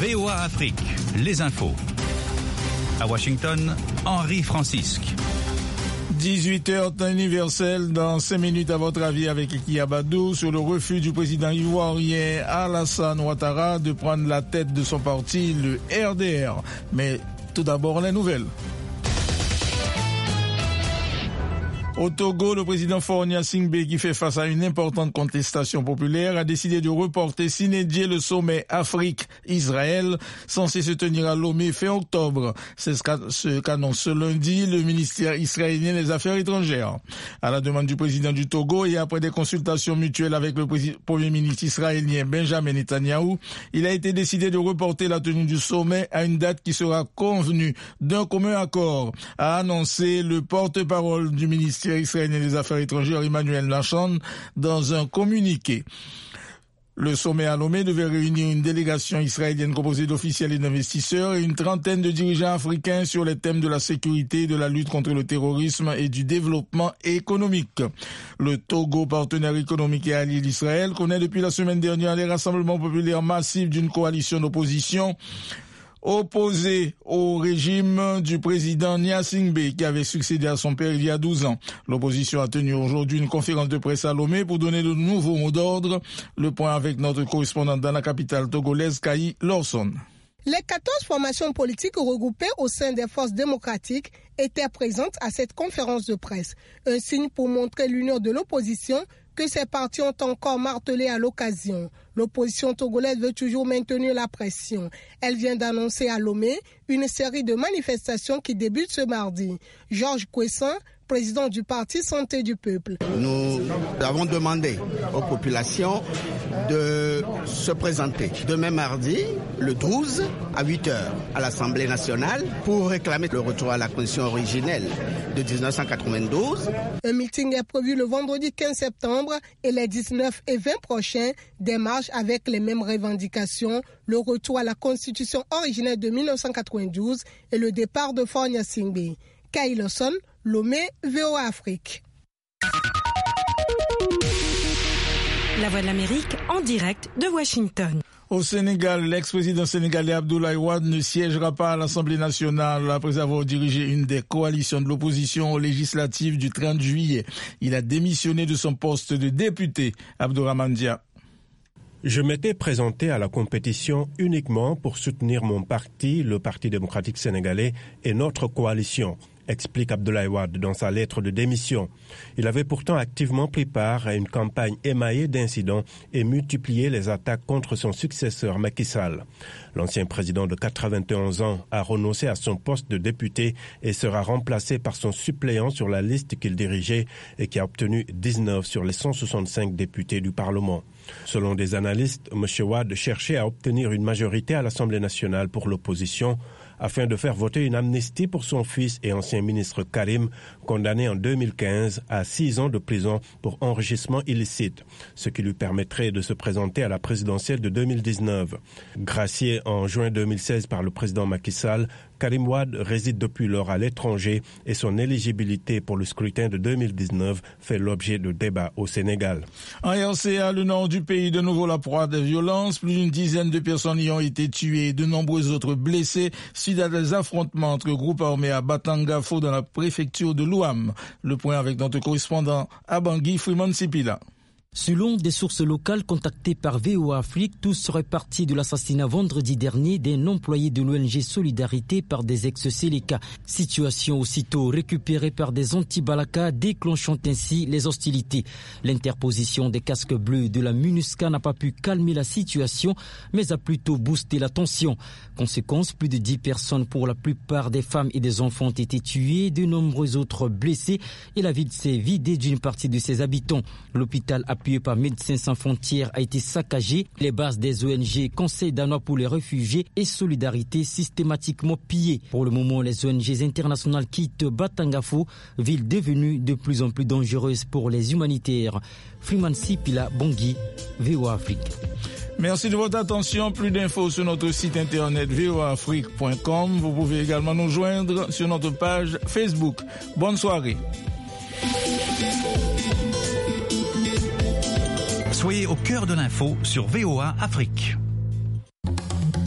VOA Afrique, les infos. À Washington, Henri Francisque. 18h temps universel, dans 5 minutes à votre avis avec Eki Abadou sur le refus du président ivoirien Alassane Ouattara de prendre la tête de son parti, le RDR. Mais tout d'abord les nouvelles. Au Togo, le président Faure Gnassingbé, qui fait face à une importante contestation populaire, a décidé de reporter sine die le sommet Afrique-Israël, censé se tenir à Lomé fin octobre. C'est ce qu'annonce ce lundi le ministère israélien des Affaires étrangères. À la demande du président du Togo et après des consultations mutuelles avec le premier ministre israélien Benjamin Netanyahou, il a été décidé de reporter la tenue du sommet à une date qui sera convenue d'un commun accord, a annoncé le porte-parole du ministère israélien des Affaires étrangères Emmanuel Lachon dans un communiqué. Le sommet à Lomé devait réunir une délégation israélienne composée d'officiels et d'investisseurs et une trentaine de dirigeants africains sur les thèmes de la sécurité, de la lutte contre le terrorisme et du développement économique. Le Togo, partenaire économique et allié d'Israël, connaît depuis la semaine dernière les rassemblements populaires massifs d'une coalition d'opposition opposé au régime du président Gnassingbé qui avait succédé à son père il y a 12 ans. L'opposition a tenu aujourd'hui une conférence de presse à Lomé pour donner de nouveaux mots d'ordre. Le point avec notre correspondante dans la capitale togolaise, Kaï Lawson. Les 14 formations politiques regroupées au sein des forces démocratiques étaient présentes à cette conférence de presse. Un signe pour montrer l'union de l'opposition que ces partis ont encore martelé à l'occasion. L'opposition togolaise veut toujours maintenir la pression. Elle vient d'annoncer à Lomé une série de manifestations qui débutent ce mardi. Georges Kouessan, président du parti Santé du Peuple. Nous avons demandé aux populations de se présenter demain mardi, le 12, à 8h, à l'Assemblée nationale pour réclamer le retour à la condition originelle de 1992. Un meeting est prévu le vendredi 15 septembre et les 19 et 20 prochains, des marches avec les mêmes revendications, le retour à la constitution originelle de 1992 et le départ de Faure Gnassingbé. Kaï Lawson, Lomé, VOA Afrique. La Voix de l'Amérique en direct de Washington. Au Sénégal, l'ex-président sénégalais Abdoulaye Wade ne siégera pas à l'Assemblée nationale après avoir dirigé une des coalitions de l'opposition aux législatives du 30 juillet. Il a démissionné de son poste de député. Abdourahmane Dia. Je m'étais présenté à la compétition uniquement pour soutenir mon parti, le Parti démocratique sénégalais, et notre coalition, explique Abdoulaye Wade dans sa lettre de démission. Il avait pourtant activement pris part à une campagne émaillée d'incidents et multiplié les attaques contre son successeur Macky Sall. L'ancien président de 91 ans a renoncé à son poste de député et sera remplacé par son suppléant sur la liste qu'il dirigeait et qui a obtenu 19 sur les 165 députés du Parlement. Selon des analystes, M. Wade cherchait à obtenir une majorité à l'Assemblée nationale pour l'opposition afin de faire voter une amnistie pour son fils et ancien ministre Karim, condamné en 2015 à 6 ans de prison pour enrichissement illicite, ce qui lui permettrait de se présenter à la présidentielle de 2019. Gracié en juin 2016 par le président Macky Sall, Karim Wade réside depuis lors à l'étranger et son éligibilité pour le scrutin de 2019 fait l'objet de débats au Sénégal. En RCA, le nord du pays, de nouveau la proie des violences. Plus d'une dizaine de personnes y ont été tuées et de nombreux autres blessés suite à des affrontements entre groupes armés à Batangafo dans la préfecture de l'Ouam. Le point avec notre correspondant à Bangui, Freeman Sipila. Selon des sources locales contactées par VOA Afrique, tout serait parti de l'assassinat vendredi dernier d'un employé de l'ONG Solidarité par des ex-Séléka. Situation aussitôt récupérée par des anti-Balaka, déclenchant ainsi les hostilités. L'interposition des casques bleus de la MINUSCA n'a pas pu calmer la situation, mais a plutôt boosté la tension. Conséquence, plus de 10 personnes, pour la plupart des femmes et des enfants, ont été tuées, de nombreux autres blessés et la ville s'est vidée d'une partie de ses habitants. L'hôpital appuyé par Médecins sans frontières a été saccagé. Les bases des ONG Conseil danois pour les réfugiés et Solidarité systématiquement pillées. Pour le moment, les ONG internationales quittent Batangafo, ville devenue de plus en plus dangereuse pour les humanitaires. Freeman Sipila, Bangui, VOA Afrique. Merci de votre attention. Plus d'infos sur notre site internet voaafrique.com. Vous pouvez également nous joindre sur notre page Facebook. Bonne soirée. Soyez au cœur de l'info sur VOA Afrique.